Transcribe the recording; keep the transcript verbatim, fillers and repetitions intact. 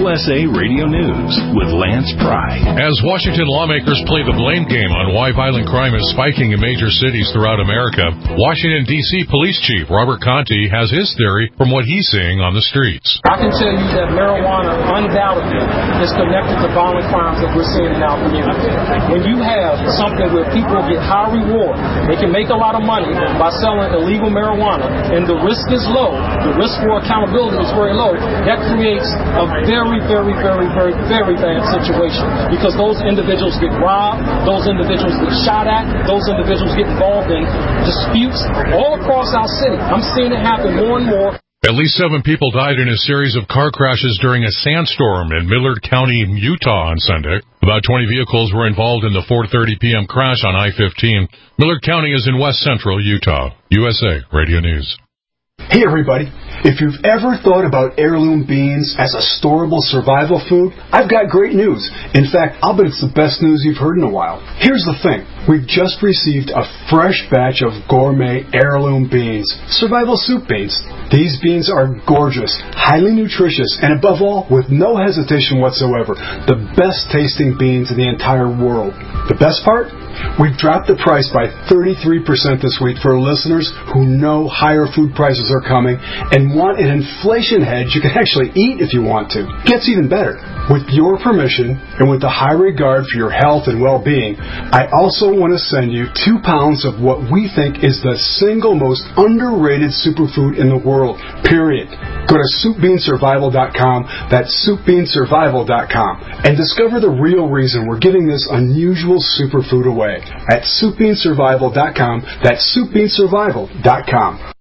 U S A Radio News with Lance Pry. As Washington lawmakers play the blame game on why violent crime is spiking in major cities throughout America, Washington, D C Police Chief Robert Conte has his theory from what he's seeing on the streets. I can tell you that marijuana undoubtedly is connected to violent crimes that we're seeing in our community. When you have something where people get high reward, they can make a lot of money by selling illegal marijuana, and the risk is low, the risk for accountability is very low, that creates a very, very, very, very, very bad situation, because those individuals get robbed, those individuals get shot at, those individuals get involved in disputes all across our city. I'm seeing it happen more and more. At least seven people died in a series of car crashes during a sandstorm in Millard County, Utah on Sunday. About twenty vehicles were involved in the four thirty p.m. crash on I fifteen. Millard County is in west central Utah. U S A Radio News. Hey everybody, if you've ever thought about heirloom beans as a storable survival food, I've got great news. In fact, I'll bet it's the best news you've heard in a while. Here's the thing. We've just received a fresh batch of gourmet heirloom beans, survival soup beans. These beans are gorgeous, highly nutritious, and above all, with no hesitation whatsoever, the best tasting beans in the entire world. The best part? We've dropped the price by thirty-three percent this week for listeners who know higher food prices are coming and want an inflation hedge you can actually eat if you want to. Gets even better. With your permission and with the high regard for your health and well-being, I also want to send you two pounds of what we think is the single most underrated superfood in the world, period. Go to soup bean survival dot com, that's soup bean survival dot com, and discover the real reason we're giving this unusual superfood away at soup bean survival dot com, that's soup bean survival dot com.